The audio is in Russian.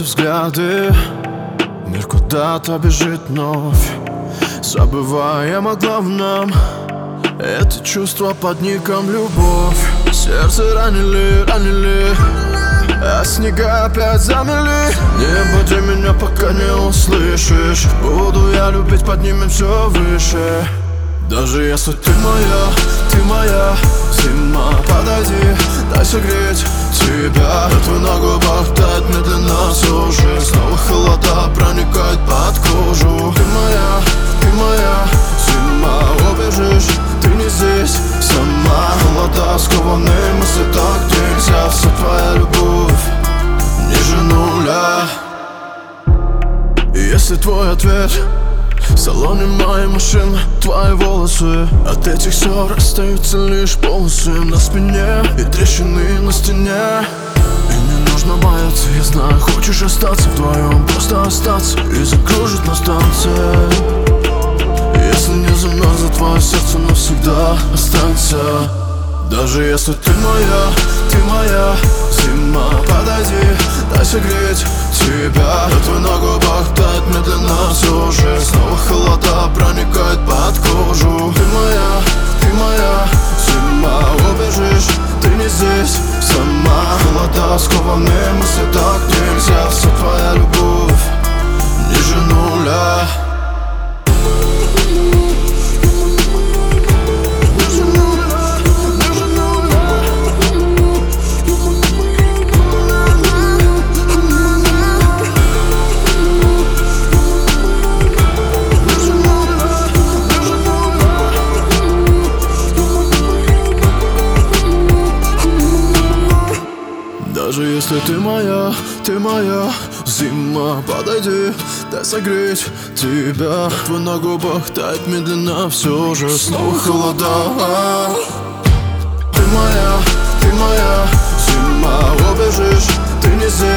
взгляды. Мир куда-то бежит вновь, забываем о главном. Это чувство под ником любовь. Сердце ранили, а снега опять замели. Не буди меня, пока не услышишь. Буду я любить, поднимем все выше. Даже если ты моя зима, подойди, дай согреть тебя. Твой на губах тает медленно все же. Снова холода проникает под кожу. Ты моя зима, убежишь, ты не здесь сама. Холода скованы мысли, так нельзя. Вся твоя любовь ниже нуля. И если твой ответ в салоне моей машины твои волосы, от этих ссор остаются лишь полосы на спине и трещины на стене. И не нужно бояться, я знаю, хочешь остаться вдвоем, просто остаться и закружить на станции. Если не замерзло твое сердце, навсегда останься. Даже если ты моя зима, подойди, дай согреть тебя. Твой на губах тает медленно все же. Снова холода проникает под кожу. Ты моя зима, убежишь, ты не здесь сама. Холода скованы мысли, так нельзя. Вся твоя любовь ниже нуля. Даже если ты моя зима, подойди, дай согреть тебя. Твой на губах тает медленно все же. Снова холода. Ты моя зима, убежишь, ты не здесь